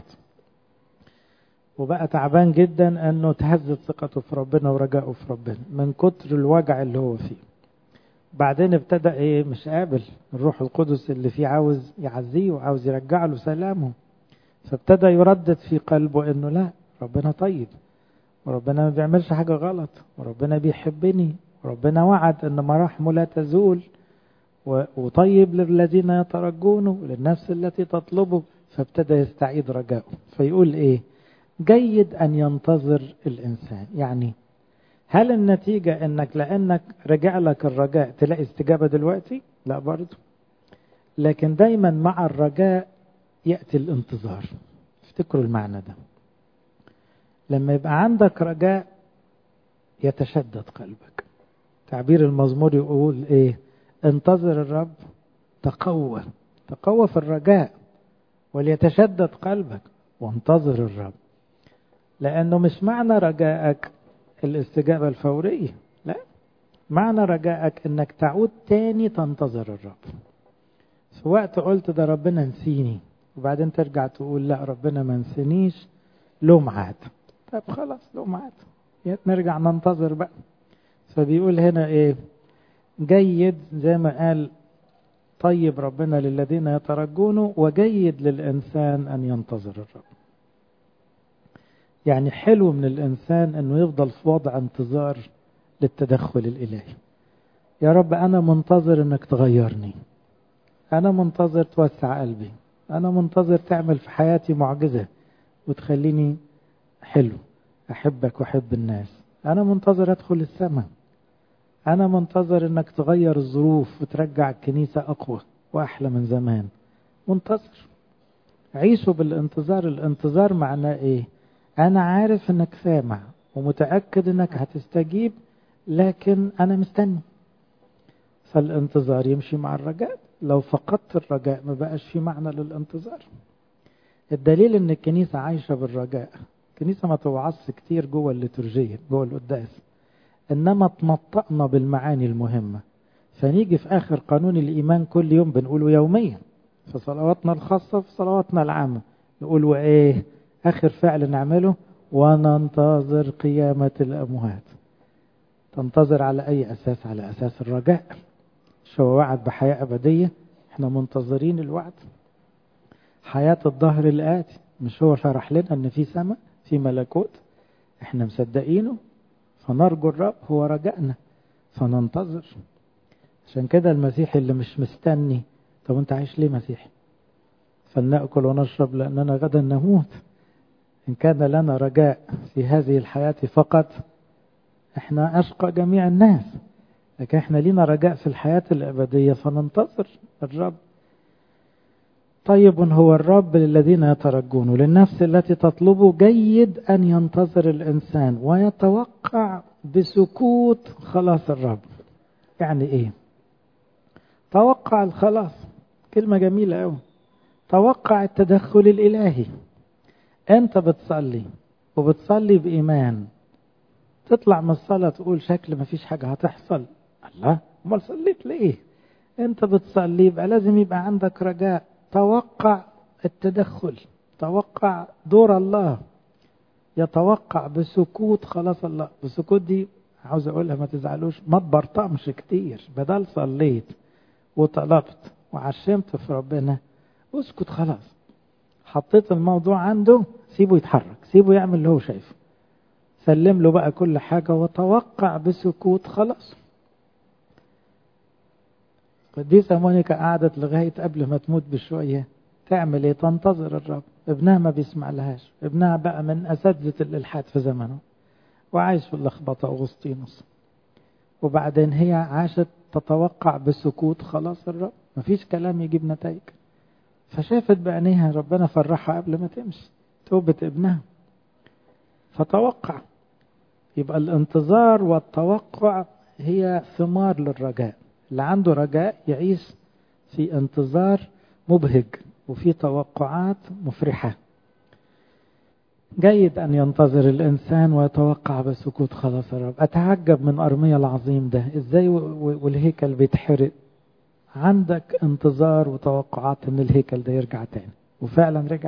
وبقى تعبان جدا أنه تهزت ثقته في ربنا ورجائه في ربنا من كتر الوجع اللي هو فيه. بعدين ابتدأ ايه؟ مش قابل الروح القدس اللي فيه، عاوز يعزيه وعاوز يرجع له سلامه، فابتدى يردد في قلبه انه لا، ربنا طيب، وربنا ما بيعملش حاجة غلط، وربنا بيحبني، وربنا وعد ان مراحمه لا تزول، وطيب للذين يترجونه للنفس التي تطلبه. فابتدى يستعيد رجاءه، فيقول ايه؟ جيد ان ينتظر الانسان. يعني هل النتيجة انك لانك رجع لك الرجاء تلاقي استجابة دلوقتي؟ لا برضو، لكن دايما مع الرجاء يأتي الانتظار. افتكروا المعنى ده. لما يبقى عندك رجاء يتشدد قلبك. تعبير المزمور يقول ايه؟ انتظر الرب، تقوى تقوى في الرجاء، وليتشدد قلبك، وانتظر الرب. لأنه مش معنى رجائك الاستجابة الفورية، لا، معنى رجائك انك تعود تاني تنتظر الرب. في وقت قلت ده ربنا نسيني، وبعدين ترجع تقول لا ربنا ما نسينيش، له ميعاد. طب خلاص له ميعاد، نرجع ننتظر بقى. فبيقول هنا ايه؟ جيد زي ما قال طيب ربنا للذين يترجونه، وجيد للإنسان أن ينتظر الرب. يعني حلو من الإنسان أنه يفضل في وضع انتظار للتدخل الإلهي. يا رب أنا منتظر أنك تغيرني، أنا منتظر توسع قلبي، أنا منتظر تعمل في حياتي معجزة وتخليني حلو، أحبك وأحب الناس، أنا منتظر أدخل السماء، أنا منتظر أنك تغير الظروف وترجع الكنيسة أقوى وأحلى من زمان. منتظر. عيشوا بالانتظار. الانتظار معناه إيه؟ أنا عارف أنك سامع ومتأكد أنك هتستجيب، لكن أنا مستني. فالانتظار يمشي مع الرجاء. لو فقدت الرجاء ما بقاش في معنى للانتظار. الدليل أن الكنيسة عايشة بالرجاء. الكنيسة ما توعظش كتير جوه الليتورجية جوه القداس، إنما تنطقنا بالمعاني المهمة. فنيجي في آخر قانون الإيمان كل يوم بنقوله يوميا في صلواتنا الخاصة، في صلواتنا العامة نقوله إيه؟ آخر فعل نعمله: وننتظر قيامة الأموات. تنتظر على أي أساس؟ على أساس الرجاء. شو وعد بحياة أبدية، احنا منتظرين الوعد. حياة الظهر الآتي، مش هو شرح لنا أن في سماء في ملكوت؟ احنا مصدقينه، فنرجو الرب، هو رجائنا، فننتظر. عشان كده المسيح اللي مش مستني، طب انت عايش ليه مسيحي؟ فلنأكل ونشرب لأننا غدا نموت. إن كان لنا رجاء في هذه الحياة فقط احنا أشقى جميع الناس، لكن احنا لنا رجاء في الحياة الأبدية فننتظر الرب. طيب هو الرب للذين يترجون للنفس التي تطلبه. جيد أن ينتظر الإنسان ويتوقع بسكوت خلاص الرب. يعني إيه؟ توقع الخلاص، كلمة جميلة أوي. توقع التدخل الإلهي. أنت بتصلي وبتصلي بإيمان، تطلع من الصلاة تقول شكل ما فيش حاجة هتحصل. الله، امال صليت ليه؟ أنت بتصلي يبقى لازم يبقى عندك رجاء. توقع التدخل، توقع دور الله. يتوقع بسكوت خلاص الله. بسكوت دي عاوز أقولها ما تزعلوش، ما تبرطمش كتير. بدل صليت وطلبت وعشمت في ربنا، اسكت خلاص. حطيت الموضوع عنده، سيبه يتحرك، سيبه يعمل اللي هو شايفه. سلم له بقى كل حاجة وتوقع بسكوت خلاص. قديسة مونيكا قعدت لغاية قبل ما تموت بشوية تعمل ايه؟ تنتظر الرب. ابنها ما بيسمع لهاش، ابنها بقى من أساتذة الإلحاد في زمنه وعايش في اللخبطة أغسطينوس. وبعدين هي عاشت تتوقع بسكوت خلاص الرب، مفيش كلام يجيب نتائج. فشافت بعينيها ربنا فرحها قبل ما تمشي، توبة ابنها. فتوقع. يبقى الانتظار والتوقع هي ثمار للرجاء. اللي عنده رجاء يعيش في انتظار مبهج وفي توقعات مفرحة. جيد أن ينتظر الإنسان ويتوقع بسكوت خلاص الرب. أتعجب من أرميا العظيم ده، إزاي والهيكل بيتحرق عندك انتظار وتوقعات أن الهيكل ده يرجع تاني، وفعلا رجع.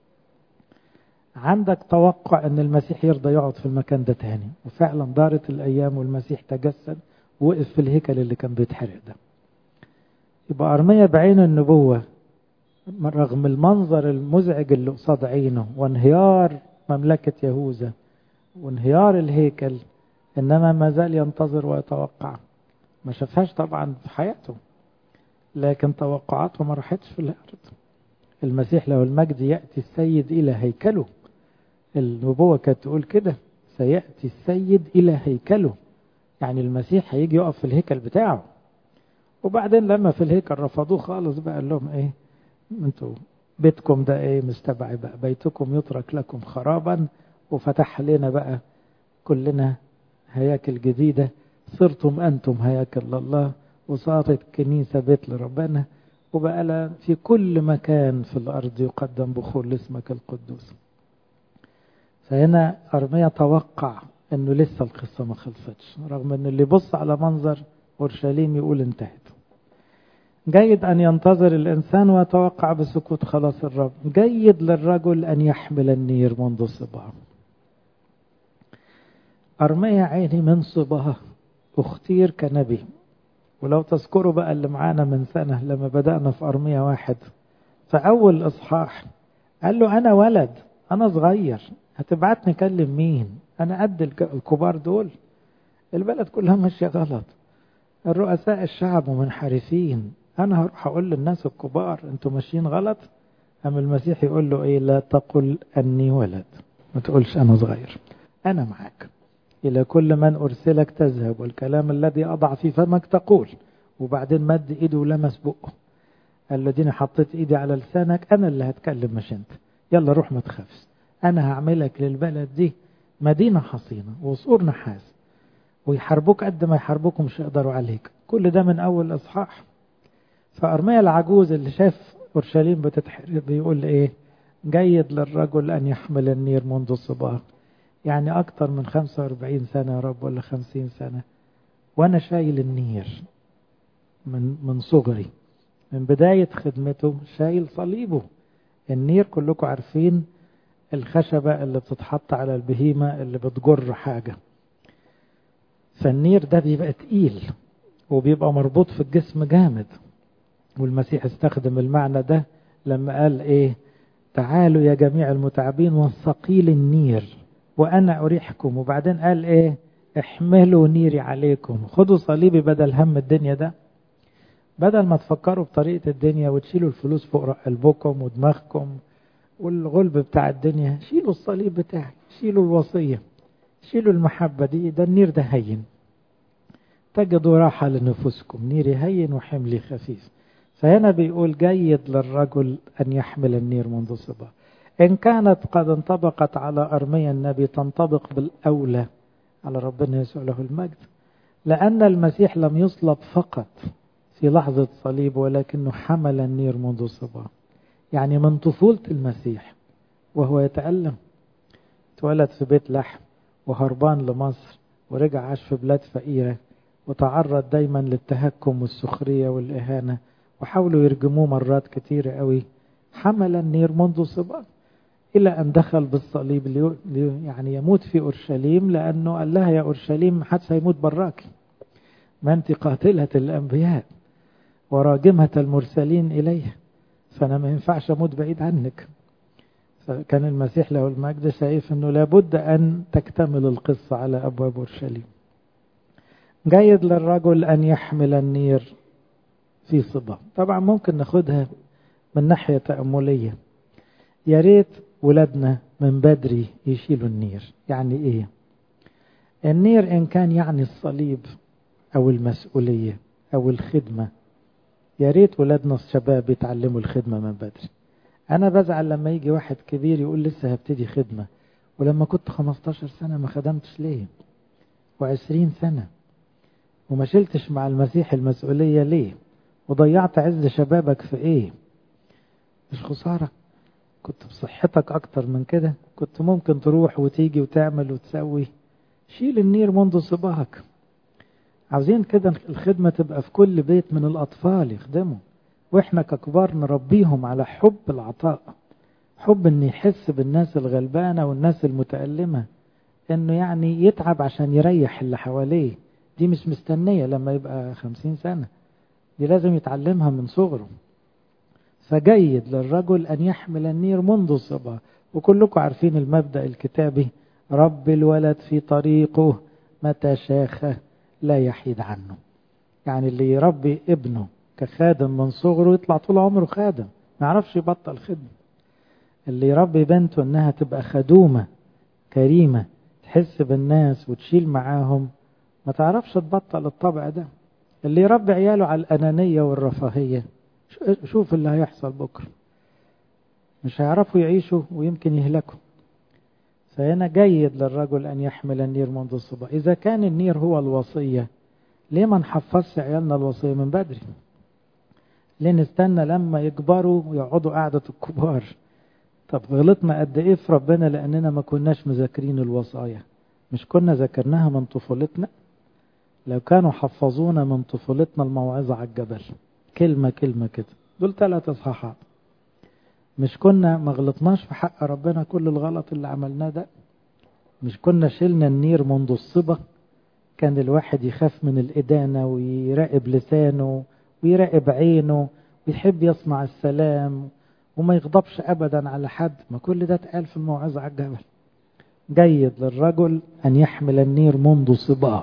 عندك توقع أن المسيح يرضى يقعد في المكان ده تاني، وفعلا دارت الأيام والمسيح تجسد وقف في الهيكل اللي كان بيتحرق ده. يبقى أرميا بعين النبوة رغم المنظر المزعج اللي قصاد عينه وانهيار مملكة يهوذا وانهيار الهيكل، إنما ما زال ينتظر ويتوقع. ما شافهاش طبعا في حياته، لكن توقعاته ما راحتش في الأرض. المسيح له المجد يأتي السيد إلى هيكله. النبوة كانت تقول كده، سيأتي السيد إلى هيكله، يعني المسيح هيجي يقف في الهيكل بتاعه. وبعدين لما في الهيكل رفضوه خالص بقى، قال لهم ايه، انتوا بيتكم ده ايه مستبعي بقى، بيتكم يترك لكم خرابا، وفتح لنا بقى كلنا هياكل جديدة، صرتم أنتم هياكل لله، وصارت كنيسة بيت لربنا، وبقى لها في كل مكان في الأرض يقدم بخور لاسمك القدوس. فهنا أرميا توقع أنه لسه القصة ما خلصتش، رغم أن اللي يبص على منظر أورشليم يقول انتهت. جيد أن ينتظر الإنسان ويتوقع بسكوت خلاص الرب. جيد للرجل أن يحمل النير منذ صباه. أرميا عيني من صباه اختير كنبي. ولو تذكروا بقى اللي معانا من سنة لما بدأنا في أرميا واحد، فأول إصحاح قال له أنا ولد، أنا صغير، هتبعتني كلم مين؟ أنا قد الكبار دول، البلد كلها ماشية غلط، الرؤساء الشعب منحرفين، أنا هروح أقول للناس الكبار أنتوا ماشيين غلط؟ أما المسيح يقول له إيه، لا تقل أني ولد، ما تقولش أنا صغير، أنا معاك، إلى كل من أرسلك تذهب، والكلام الذي أضع في فمك تقول. وبعدين مد إيده ولمس بقه، قال له ديني حطيت إيدي على لسانك، أنا اللي هتكلم مش أنت، يلا روح ما تخافش، أنا هعملك للبلد دي مدينة حصينة وسور نحاس، ويحاربوك قد ما يحاربوك مش يقدروا عليك. كل ده من أول إصحاح. فأرميا العجوز اللي شاف أورشليم بتتحرق بيقول إيه، جيد للرجل أن يحمل النير منذ صباه. يعني أكتر من خمسة وأربعين سنة يا رب ولا خمسين سنة وأنا شايل النير من من صغري، من بداية خدمته شايل صليبه. النير كلكم عارفين الخشبة اللي بتتحط على البهيمة اللي بتجر حاجة، فالنير ده بيبقى تقيل وبيبقى مربوط في الجسم جامد. والمسيح استخدم المعنى ده لما قال ايه، تعالوا يا جميع المتعبين والثقيل النير وانا اريحكم. وبعدين قال ايه، احملوا نيري عليكم، خدوا صليبي بدل هم الدنيا ده. بدل ما تفكروا بطريقة الدنيا وتشيلوا الفلوس فوق قلبكم ودماغكم والغلب بتاع الدنيا، شيلوا الصليب بتاعي، شيلوا الوصية، شيلوا المحبة دي، ده النير ده هين، تجدوا راحة لنفوسكم، نيري هين وحملي خفيف. فهنا بيقول جيد للرجل أن يحمل النير منذ صباه. إن كانت قد انطبقت على أرميا النبي، تنطبق بالأولى على ربنا يسوع له المجد، لأن المسيح لم يصلب فقط في لحظة صليب، ولكنه حمل النير منذ صباه. يعني من طفولة المسيح وهو يتألم، اتولد في بيت لحم وهربان لمصر ورجع عاش في بلاد فقيرة، وتعرض دايما للتهكم والسخرية والإهانة، وحاولوا يرجموه مرات كتيرة قوي. حمل النير منذ صباه إلى أن دخل بالصليب لي يعني يموت في أورشليم، لأنه قال لها يا أورشليم محدش هيموت براك، ما أنت قاتلة الأنبياء وراجمة المرسلين إليه، فأنا ما ينفعش أموت بعيد عنك. فكان المسيح له المجد شايف أنه لابد أن تكتمل القصة على أبواب أورشليم. جيد للرجل أن يحمل النير في صباه. طبعا ممكن ناخدها من ناحية تأملية، يا ريت ولادنا من بدري يشيلوا النير. يعني إيه النير؟ إن كان يعني الصليب أو المسؤولية أو الخدمة، يا ريت ولادنا الشباب يتعلموا الخدمة من بدري. أنا بزعل لما يجي واحد كبير يقول لسه هبتدي خدمة، ولما كنت خمستاشر سنة ما خدمتش ليه، وعشرين سنة وما شلتش مع المسيح المسؤولية ليه، وضيعت عز شبابك في ايه؟ مش خسارة؟ كنت بصحتك اكتر من كده، كنت ممكن تروح وتيجي وتعمل وتسوي. شيل النير منذ صباك. عاوزين كده الخدمة تبقى في كل بيت من الأطفال يخدموا، وإحنا ككبار نربيهم على حب العطاء، حب إن يحس بالناس الغلبانة والناس المتألمة، إنه يعني يتعب عشان يريح اللي حواليه. دي مش مستنية لما يبقى خمسين سنة، دي لازم يتعلمها من صغره. فجيد للرجل أن يحمل النير منذ صباه. وكلكم عارفين المبدأ الكتابي، رب الولد في طريقه متى شاخ لا يحيد عنه. يعني اللي يربي ابنه كخادم من صغره يطلع طول عمره خادم، ما يعرفش يبطل خدمة. اللي يربي بنته انها تبقى خدومة كريمة تحس بالناس وتشيل معاهم ما تعرفش تبطل الطبع ده. اللي يربي عياله على الأنانية والرفاهية شوف اللي هيحصل بكرة، مش هيعرفوا يعيشوا ويمكن يهلكوا. فهنا جيد للرجل أن يحمل النير منذ الصبا. إذا كان النير هو الوصية ليه ما نحفظش عيالنا الوصية من بدري؟ ليه نستنى لما يكبروا ويقعدوا قعدة الكبار؟ طب غلطنا قد ايه في ربنا لأننا ما كناش مذاكرين الوصايا؟ مش كنا ذاكرناها من طفولتنا؟ لو كانوا حفظونا من طفولتنا الموعظة على الجبل كلمة كلمة كده، دول ثلاث اصحاحات، مش كنا ما غلطناش في حق ربنا كل الغلط اللي عملناه ده؟ مش كنا شلنا النير منذ الصبا؟ كان الواحد يخاف من الإدانة ويراقب لسانه ويراقب عينه ويحب يصنع السلام وما يغضبش أبدا على حد. ما كل ده اتقال في الموعظة على الجبل. جيد للرجل أن يحمل النير منذ صباه.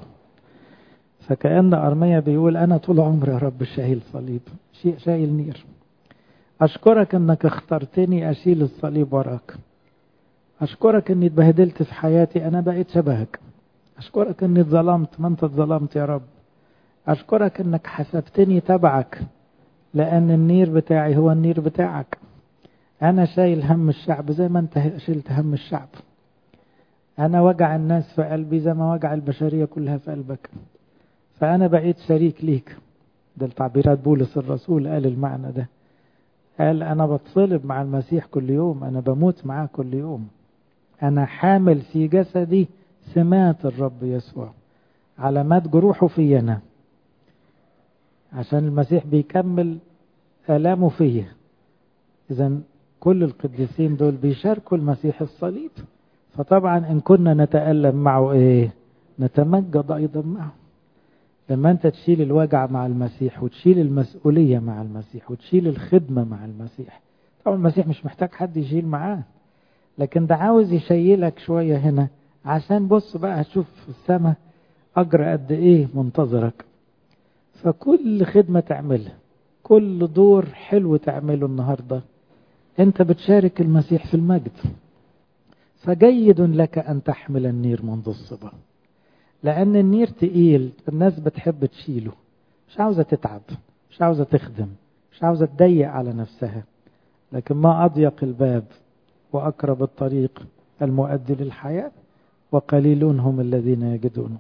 فكأن أرميا بيقول أنا طول عمري يا رب شايل صليب، شايل نير. أشكرك أنك اخترتني أشيل الصليب وراك. أشكرك أني اتبهدلت في حياتي أنا بقيت شبهك. أشكرك أني اتظلمت ما أنت اتظلمت يا رب. أشكرك أنك حسبتني تبعك لأن النير بتاعي هو النير بتاعك. أنا شايل هم الشعب زي ما أنت شلت هم الشعب. أنا وجع الناس في قلبي زي ما وجع البشرية كلها في قلبك. فأنا بقيت شريك ليك. ده التعبيرات بولس الرسول قال المعنى ده. قال أنا بتصلب مع المسيح كل يوم، أنا بموت معاه كل يوم. أنا حامل في جسدي سمات الرب يسوع، علامات جروحه فينا، عشان المسيح بيكمل آلامه فيه. إذن كل القديسين دول بيشاركوا المسيح الصليب. فطبعا إن كنا نتألم معه إيه نتمجد أيضا معه. لما أنت تشيل الوجع مع المسيح وتشيل المسؤولية مع المسيح وتشيل الخدمة مع المسيح. طبعا المسيح مش محتاج حد يشيل معاه، لكن ده عاوز يشيلك شوية هنا عشان بص بقى هتشوف في السماء أجر قد إيه منتظرك. فكل خدمة تعملها، كل دور حلو تعمله النهاردة أنت بتشارك المسيح في المجد. فجيد لك أن تحمل النير منذ الصبا، لأن النير تقيل، الناس بتحب تشيله، مش عاوزة تتعب، مش عاوزة تخدم، مش عاوزة تضيق على نفسها. لكن ما أضيق الباب وأقرب الطريق المؤدي للحياة وقليلون هم الذين يجدونه.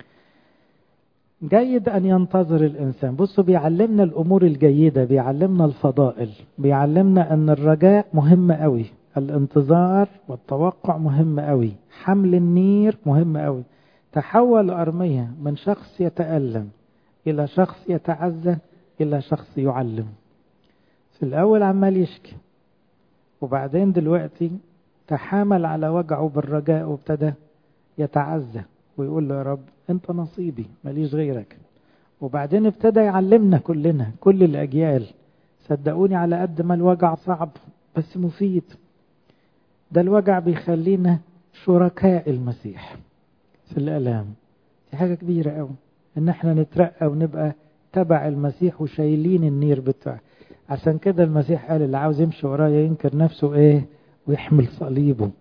جيد أن ينتظر الإنسان. بصوا بيعلمنا الأمور الجيدة، بيعلمنا الفضائل، بيعلمنا أن الرجاء مهم قوي، الانتظار والتوقع مهم قوي، حمل النير مهم قوي. تحول أرميا من شخص يتألم إلى شخص يتعزى إلى شخص يعلم. في الأول عمال يشكي، وبعدين دلوقتي تحامل على وجعه بالرجاء وابتدى يتعزى ويقول له يا رب أنت نصيبي ماليش غيرك. وبعدين ابتدى يعلمنا كلنا كل الأجيال. صدقوني على قد ما الوجع صعب بس مفيد. ده الوجع بيخلينا شركاء المسيح في الألام. دي حاجة كبيرة قوي ان احنا نترقى ونبقى تبع المسيح وشايلين النير بتاعه. عشان كده المسيح قال اللي عاوز يمشي ورايا ينكر نفسه ايه ويحمل صليبه.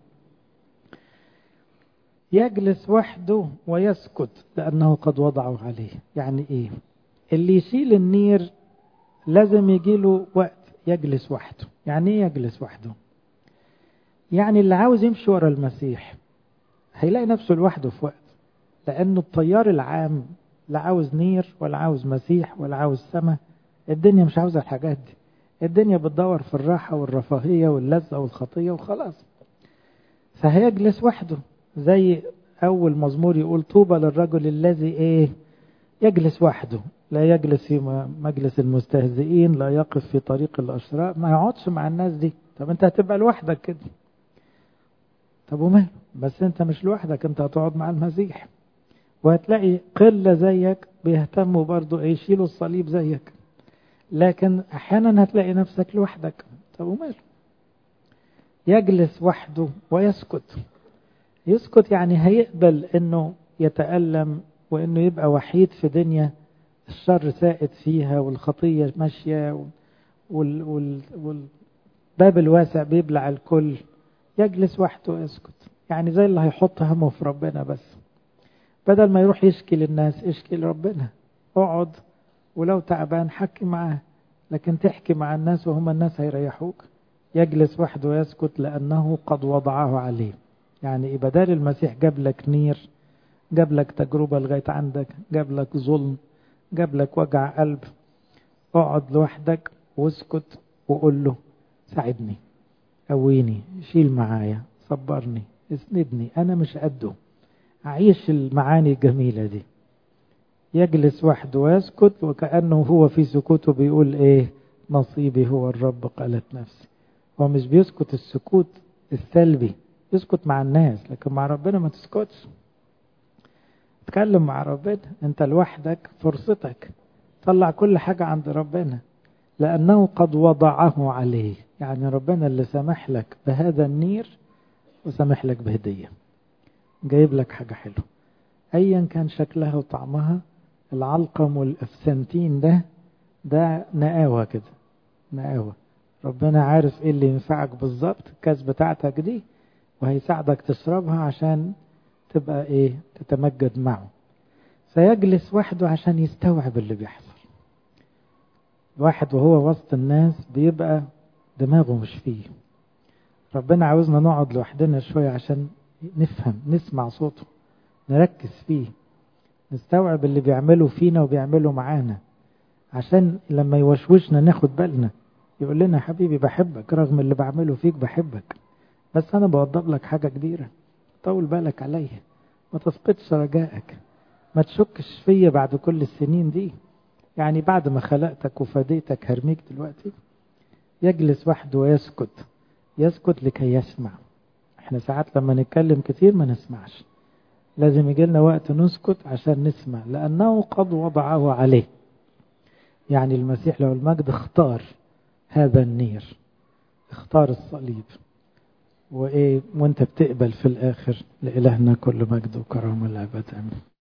يجلس وحده ويسكت لأنه قد وضعه عليه. يعني ايه؟ اللي يشيل النير لازم يجيله وقت يجلس وحده. يعني ايه يجلس وحده؟ يعني اللي عاوز يمشي ورا المسيح هيلاقي نفسه لوحده في وقت، لأنه التيار العام لا عاوز نير ولا عاوز مسيح ولا عاوز سما. الدنيا مش عاوزة الحاجات دي. الدنيا بتدور في الراحة والرفاهية واللذة والخطية وخلاص. فهيجلس وحده، زي أول مزمور يقول طوبى للرجل الذي إيه يجلس وحده، لا يجلس في مجلس المستهزئين، لا يقف في طريق الأشرار. ما يقعدش مع الناس دي. طب أنت هتبقى لوحدك كده. طب وماله؟ بس أنت مش لوحدك، أنت هتقعد مع المسيح وهتلاقي قلة زيك بيهتموا برضو يشيلوا الصليب زيك. لكن أحيانا هتلاقي نفسك لوحدك. طب وماله؟ يجلس وحده ويسكت. يسكت يعني هيقبل انه يتألم وانه يبقى وحيد في دنيا الشر سائد فيها والخطية ماشية وال وال والباب الواسع بيبلع الكل. يجلس وحده ويسكت، يعني زي اللي هيحط همه في ربنا بس، بدل ما يروح يشكي للناس اشكي لربنا. اقعد ولو تعبان حكي معاه، لكن تحكي مع الناس وهم الناس هيريحوك. يجلس وحده ويسكت لأنه قد وضعه عليه. يعني بدال المسيح جاب لك نير، جاب لك تجربة لغاية عندك، جاب لك ظلم، جاب لك وجع قلب، اقعد لوحدك واسكت وقول له ساعدني، قويني، شيل معايا، صبرني، اسندني، انا مش قده. أعيش المعاني الجميلة دي. يجلس وحده ويسكت وكأنه هو في سكوته بيقول ايه؟ نصيبي هو الرب قالت نفسي. هو مش بيسكت السكوت السلبي، يسكت مع الناس، لكن مع ربنا ما تسكتش. تكلم مع ربنا، انت لوحدك فرصتك، طلع كل حاجة عند ربنا لأنه قد وضعه عليه. يعني ربنا اللي سمح لك بهذا النير وسمح لك بهدية، جايب لك حاجة حلوة أيا كان شكلها وطعمها. العلقم والأفسنتين ده ده نقاوة كده، نقاوة. ربنا عارف ايه اللي ينفعك بالظبط، الكاس بتاعتك دي، وهيساعدك تشربها عشان تبقى ايه؟ تتمجد معه. سيجلس وحده عشان يستوعب اللي بيحصل. الواحد وهو وسط الناس بيبقى دماغه مش فيه. ربنا عاوزنا نقعد لوحدنا شوية عشان نفهم، نسمع صوته، نركز فيه، نستوعب اللي بيعمله فينا وبيعمله معانا، عشان لما يوشوشنا ناخد بالنا. يقول لنا حبيبي بحبك رغم اللي بعمله فيك، بحبك بس أنا بوضب لك حاجة كبيرة، طول بالك عليها، ما تفقدش رجائك، ما تشكش فيا بعد كل السنين دي. يعني بعد ما خلقتك وفديتك هرميك دلوقتي. يجلس وحده ويسكت، يسكت لكي يسمع. احنا ساعات لما نتكلم كتير ما نسمعش، لازم يجي لنا وقت نسكت عشان نسمع، لأنه قد وضعه عليه. يعني المسيح له المجد اختار هذا النير، اختار الصليب، وإيه وانت بتقبل في الآخر. لإلهنا كل مجد وكرامة الأبد آمين.